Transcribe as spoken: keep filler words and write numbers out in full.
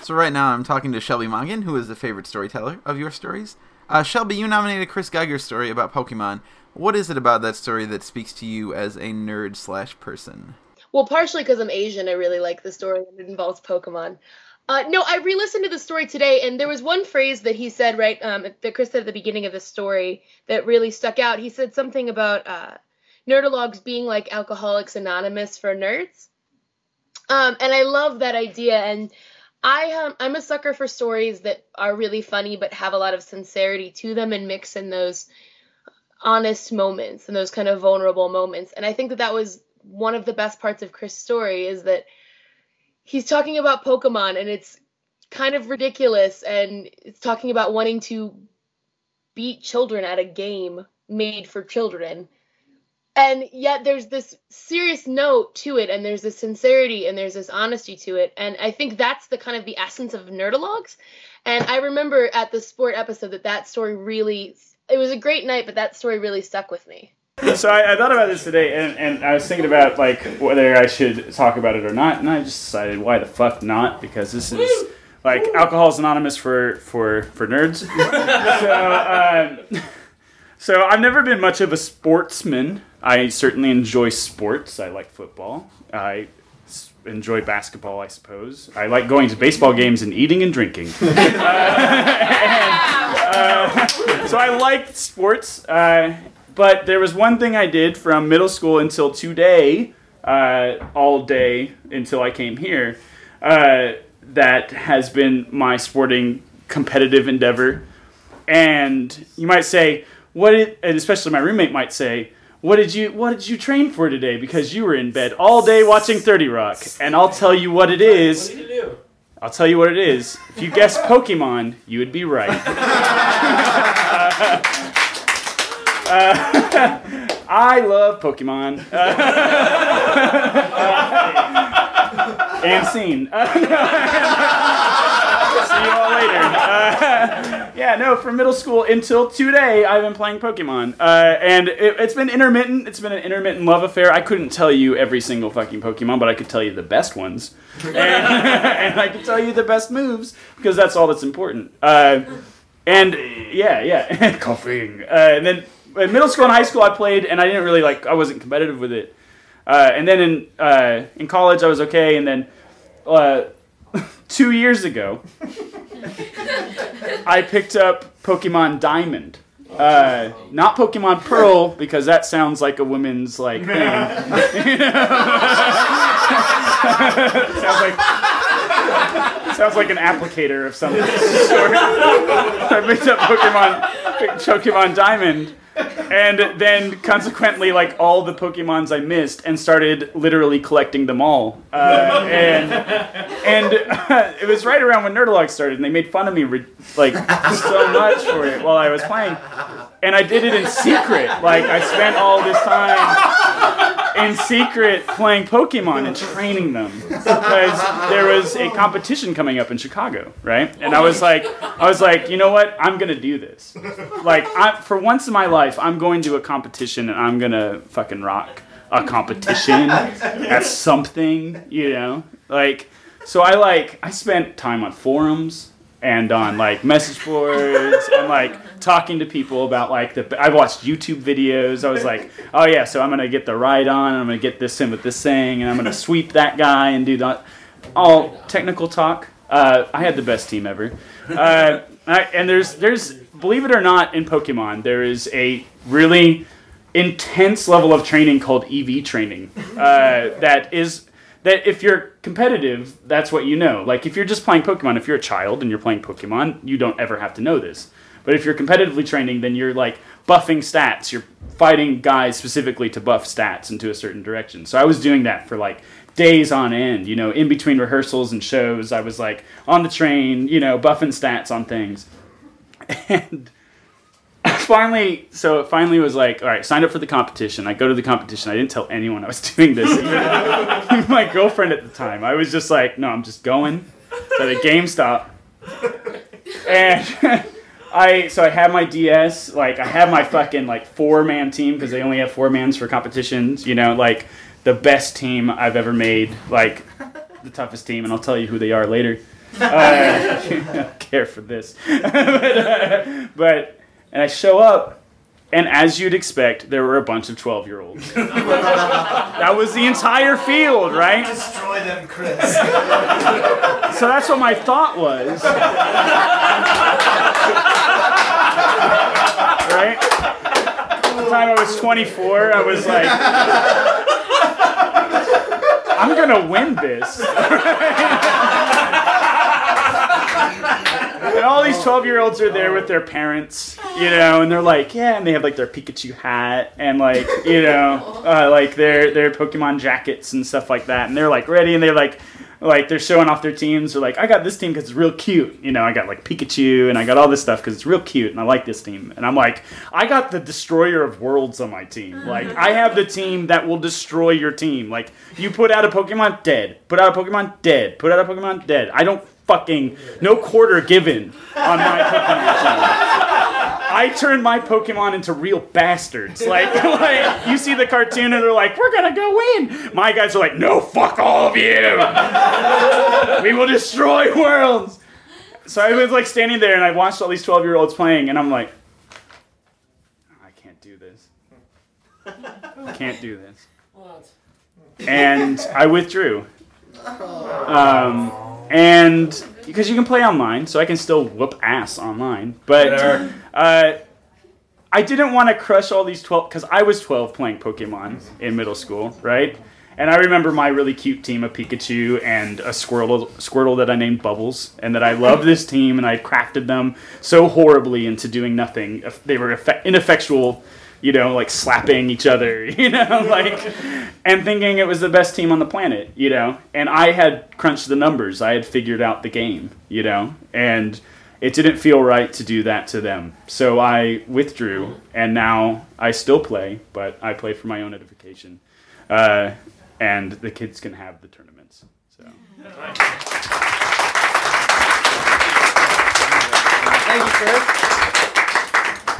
So right now I'm talking to Shelby Mongan, who is the favorite storyteller of your stories. Uh, Shelby, you nominated Chris Geiger's story about Pokemon. What is it about that story that speaks to you as a nerd slash person? Well, partially because I'm Asian, I really like the story and it involves Pokemon. Uh, no, I re-listened to the story today, and there was one phrase that he said, right, um, that Chris said at the beginning of the story that really stuck out. He said something about uh, nerdologues being like Alcoholics Anonymous for nerds. Um, and I love that idea, and I, um, I'm a sucker for stories that are really funny but have a lot of sincerity to them and mix in those honest moments and those kind of vulnerable moments. And I think that that was one of the best parts of Chris' story, is that he's talking about Pokemon and it's kind of ridiculous, and it's talking about wanting to beat children at a game made for children. And yet there's this serious note to it, and there's this sincerity, and there's this honesty to it. And I think that's the kind of the essence of nerdologues. And I remember at the sport episode that that story really, it was a great night, but that story really stuck with me. So I, I thought about this today, and, and I was thinking about like whether I should talk about it or not, and I just decided why the fuck not, because this is like Alcoholics Anonymous for for for nerds. so um, so I've never been much of a sportsman. I certainly enjoy sports. I like football. I s- enjoy basketball, I suppose. I like going to baseball games and eating and drinking. uh, and, uh, so I like sports. Uh, But there was one thing I did from middle school until today, uh, all day until I came here, uh, that has been my sporting competitive endeavor. And you might say, what? Did, and especially my roommate might say, what did you what did you train for today? Because you were in bed all day watching thirty Rock. And I'll tell you what it is. What did you do? I'll tell you what it is. If you guessed Pokemon, you would be right. uh, Uh, I love Pokemon. Uh, uh, and scene. Uh, see you all later. Uh, yeah, no, from middle school until today, I've been playing Pokemon. Uh, and it, it's been intermittent. It's been an intermittent love affair. I couldn't tell you every single fucking Pokemon, but I could tell you the best ones. And, and I could tell you the best moves, because that's all that's important. Uh, and, yeah, yeah, coughing. Uh, and then... In middle school and high school, I played, and I didn't really, like, I wasn't competitive with it. Uh, and then in uh, in college, I was okay, and then uh, two years ago, I picked up Pokemon Diamond. Uh, not Pokemon Pearl, because that sounds like a woman's, like, thing. sounds like... Sounds like an applicator of some sort. I picked up Pokemon, picked Pokemon Diamond, and then consequently, like, all the Pokemons I missed, and started literally collecting them all. Uh, and and uh, it was right around when Nerdologue started, and they made fun of me, re- like, so much for it while I was playing. And I did it in secret. Like, I spent all this time in secret playing Pokemon and training them, because there was a competition coming up in Chicago, right? And I was like, I was like, you know what? I'm gonna do this. Like, I, for once in my life, I'm going to a competition and I'm gonna fucking rock a competition. That's something, you know. Like, so I like I spent time on forums and on like message boards and like talking to people about like the I watched YouTube videos. I was like, oh yeah, so I'm gonna get the ride on, and I'm gonna get this in with this thing, and I'm gonna sweep that guy and do that. All technical talk. Uh, I had the best team ever. Uh, I, and there's there's believe it or not, in Pokemon there is a really intense level of training called E V training. Uh, that is. That if you're competitive, that's what you know. Like, if you're just playing Pokemon, if you're a child and you're playing Pokemon, you don't ever have to know this. But if you're competitively training, then you're, like, buffing stats. You're fighting guys specifically to buff stats into a certain direction. So I was doing that for, like, days on end. You know, in between rehearsals and shows, I was, like, on the train, you know, buffing stats on things. And... Finally, so it finally was like, all right, signed up for the competition. I go to the competition. I didn't tell anyone I was doing this. Even my girlfriend at the time. I was just like, no, I'm just going to the GameStop. And I, so I have my D S, like I have my fucking like four-man team, because they only have four mans for competitions, you know, like the best team I've ever made, like the toughest team, and I'll tell you who they are later. Uh, I don't care for this. but, uh, but, and I show up, and as you'd expect, there were a bunch of twelve-year-olds. That was the entire field, right? Destroy them, Chris. So that's what my thought was. Right? At the time I was twenty-four, I was like, I'm gonna win this. And all these twelve-year-olds are there with their parents, you know, and they're like, yeah, and they have like their Pikachu hat and like, you know, uh, like their their Pokemon jackets and stuff like that, and they're like ready, and they're like, like they're showing off their teams. They're like, I got this team because it's real cute, you know. I got like Pikachu, and I got all this stuff because it's real cute, and I like this team. And I'm like, I got the Destroyer of Worlds on my team. Like, I have the team that will destroy your team. Like, you put out a Pokemon, dead. Put out a Pokemon, dead. Put out a Pokemon, dead. I don't fucking no quarter given on my Pokemon team. I turn my Pokemon into real bastards. Like, like, you see the cartoon and they're like, we're gonna go win. My guys are like, no, fuck all of you. We will destroy worlds. So I was like standing there and I watched all these twelve-year-olds playing, and I'm like, I can't do this. I can't do this. And I withdrew. Um, and because you can play online, so I can still whoop ass online. But uh, I didn't want to crush all these twelve, because I was twelve playing Pokemon in middle school, right? And I remember my really cute team of Pikachu and a Squirtle, Squirtle that I named Bubbles, and that I loved this team, and I crafted them so horribly into doing nothing. They were effe- ineffectual, you know, like slapping each other, you know, like, and thinking it was the best team on the planet, you know. And I had crunched the numbers. I had figured out the game, you know, and it didn't feel right to do that to them. So I withdrew, and now I still play, but I play for my own edification. Uh, and the kids can have the tournaments. So. Thank you, Chris.